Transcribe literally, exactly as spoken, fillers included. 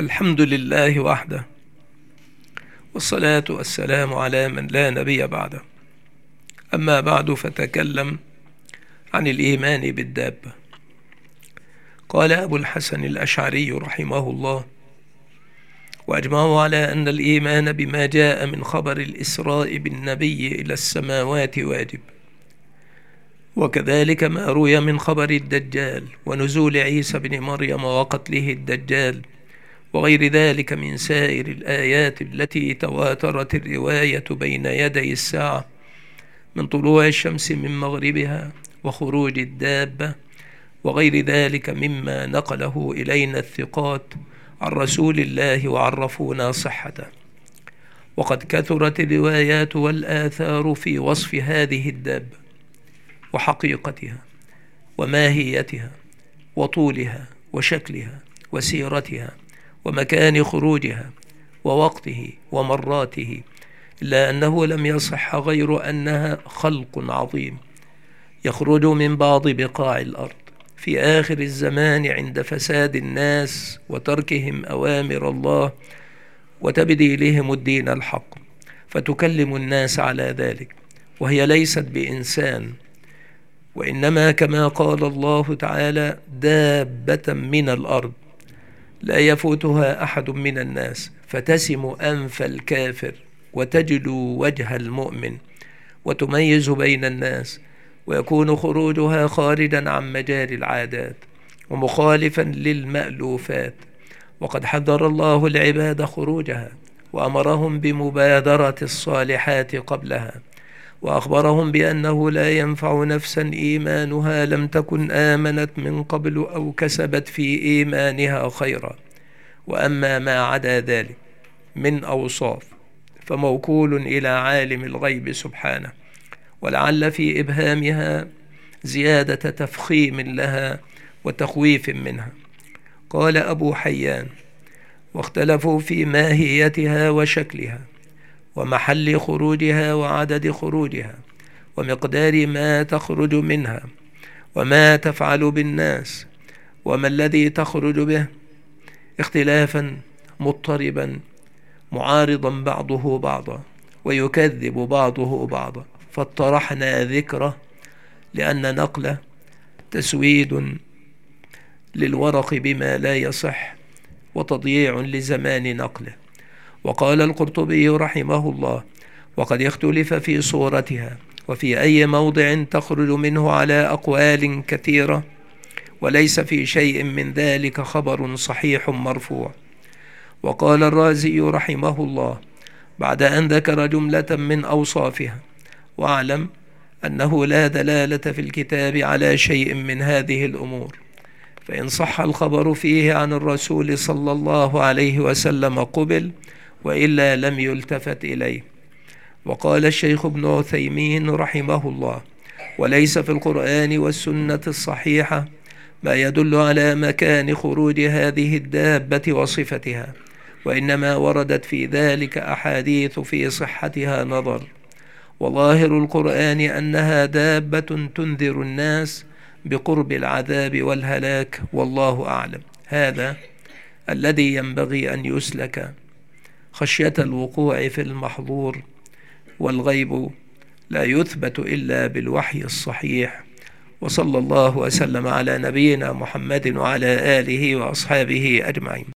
الحمد لله وحده، والصلاة والسلام على من لا نبي بعده. أما بعد، فتكلم عن الإيمان بالدابة. قال أبو الحسن الأشعري رحمه الله: وأجمعوا على أن الإيمان بما جاء من خبر الإسراء بالنبي إلى السماوات واجب، وكذلك ما روي من خبر الدجال ونزول عيسى بن مريم وقتله الدجال وغير ذلك من سائر الآيات التي تواترت الرواية بين يدي الساعة، من طلوع الشمس من مغربها وخروج الدابة وغير ذلك مما نقله إلينا الثقات عن رسول الله وعرفونا صحته. وقد كثرت الروايات والآثار في وصف هذه الدابة وحقيقتها وماهيتها وطولها وشكلها وسيرتها ومكان خروجها ووقته ومراته، إلا أنه لم يصح غير أنها خلق عظيم يخرج من بعض بقاع الأرض في آخر الزمان عند فساد الناس وتركهم أوامر الله وتبديلهم الدين الحق، فتكلم الناس على ذلك، وهي ليست بإنسان، وإنما كما قال الله تعالى: دابة من الأرض لا يفوتها أحد من الناس، فتسم أنف الكافر وتجلو وجه المؤمن وتميز بين الناس، ويكون خروجها خارجا عن مجال العادات ومخالفا للمألوفات. وقد حذر الله العباد خروجها وأمرهم بمبادرة الصالحات قبلها، وأخبرهم بأنه لا ينفع نفسا إيمانها لم تكن آمنت من قبل أو كسبت في إيمانها خيرا. وأما ما عدا ذلك من أوصاف فموكول إلى عالم الغيب سبحانه، ولعل في إبهامها زيادة تفخيم لها وتخويف منها. قال أبو حيان: واختلفوا في ماهيتها وشكلها ومحل خروجها وعدد خروجها ومقدار ما تخرج منها وما تفعل بالناس وما الذي تخرج به، اختلافا مضطربا معارضا بعضه بعضا ويكذب بعضه بعضا، فاطرحنا ذكره لأن نقله تسويد للورق بما لا يصح وتضييع لزمان نقله. وقال القرطبي رحمه الله: وقد اختلف في صورتها وفي أي موضع تخرج منه على أقوال كثيرة، وليس في شيء من ذلك خبر صحيح مرفوع. وقال الرازي رحمه الله بعد أن ذكر جملة من أوصافها: واعلم أنه لا دلالة في الكتاب على شيء من هذه الأمور، فإن صح الخبر فيه عن الرسول صلى الله عليه وسلم قبل، وإلا لم يلتفت إليه. وقال الشيخ ابن عثيمين رحمه الله: وليس في القرآن والسنة الصحيحة ما يدل على مكان خروج هذه الدابة وصفتها، وإنما وردت في ذلك أحاديث في صحتها نظر، وظاهر القرآن أنها دابة تنذر الناس بقرب العذاب والهلاك، والله أعلم. هذا الذي ينبغي أن يسلك خشية الوقوع في المحظور، والغيب لا يثبت إلا بالوحي الصحيح. وصلى الله وسلم على نبينا محمد وعلى آله وأصحابه أجمعين.